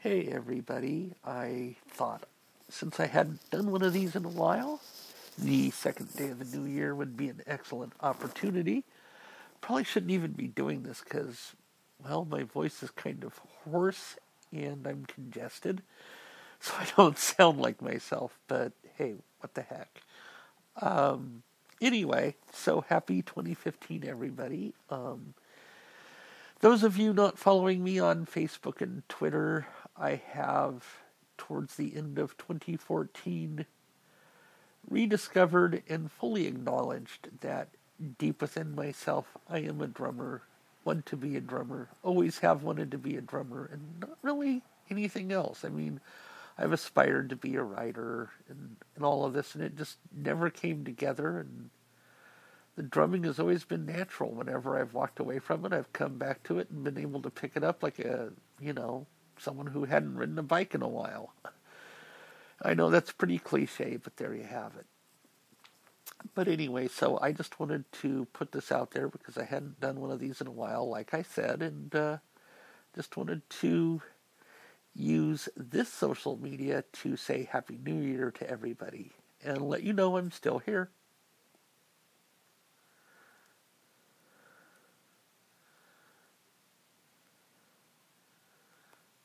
Hey everybody, I thought since I hadn't done one of these in a while, the second day of the new year would be an excellent opportunity. Probably shouldn't even be doing this because, well, my voice is kind of hoarse and I'm congested, so I don't sound like myself, but hey, what the heck. Um, anyway, so happy 2015 everybody. Those of you not following me on Facebook and Twitter, I have, towards the end of 2014, rediscovered and fully acknowledged that deep within myself, I am a drummer, want to be a drummer, always have wanted to be a drummer, and not really anything else. I mean, I've aspired to be a writer and all of this, and it just never came together, and the drumming has always been natural. Whenever I've walked away from it, I've come back to it and been able to pick it up like someone who hadn't ridden a bike in a while. I know that's pretty cliche, but there you have it. But anyway, so I just wanted to put this out there because I hadn't done one of these in a while, like I said, and just wanted to use this social media to say Happy New Year to everybody and let you know I'm still here.